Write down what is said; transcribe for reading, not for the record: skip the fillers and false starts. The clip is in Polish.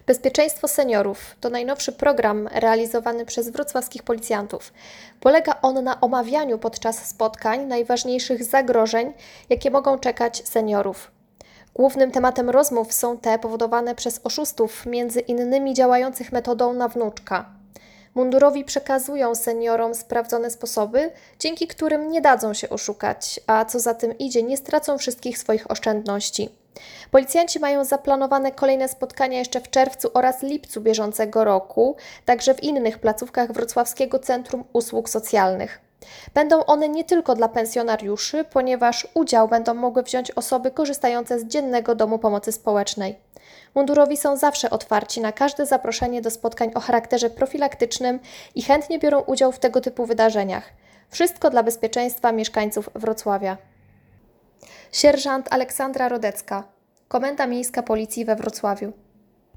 Bezpieczeństwo seniorów to najnowszy program realizowany przez wrocławskich policjantów. Polega on na omawianiu podczas spotkań najważniejszych zagrożeń, jakie mogą czekać seniorów. Głównym tematem rozmów są te powodowane przez oszustów, między innymi działających metodą na wnuczka. Mundurowi przekazują seniorom sprawdzone sposoby, dzięki którym nie dadzą się oszukać, a co za tym idzie, nie stracą wszystkich swoich oszczędności. Policjanci mają zaplanowane kolejne spotkania jeszcze w czerwcu oraz lipcu bieżącego roku, także w innych placówkach Wrocławskiego Centrum Usług Socjalnych. Będą one nie tylko dla pensjonariuszy, ponieważ udział będą mogły wziąć osoby korzystające z Dziennego Domu Pomocy Społecznej. Mundurowi są zawsze otwarci na każde zaproszenie do spotkań o charakterze profilaktycznym i chętnie biorą udział w tego typu wydarzeniach. Wszystko dla bezpieczeństwa mieszkańców Wrocławia. Sierżant Aleksandra Rodecka, Komenda Miejska Policji we Wrocławiu.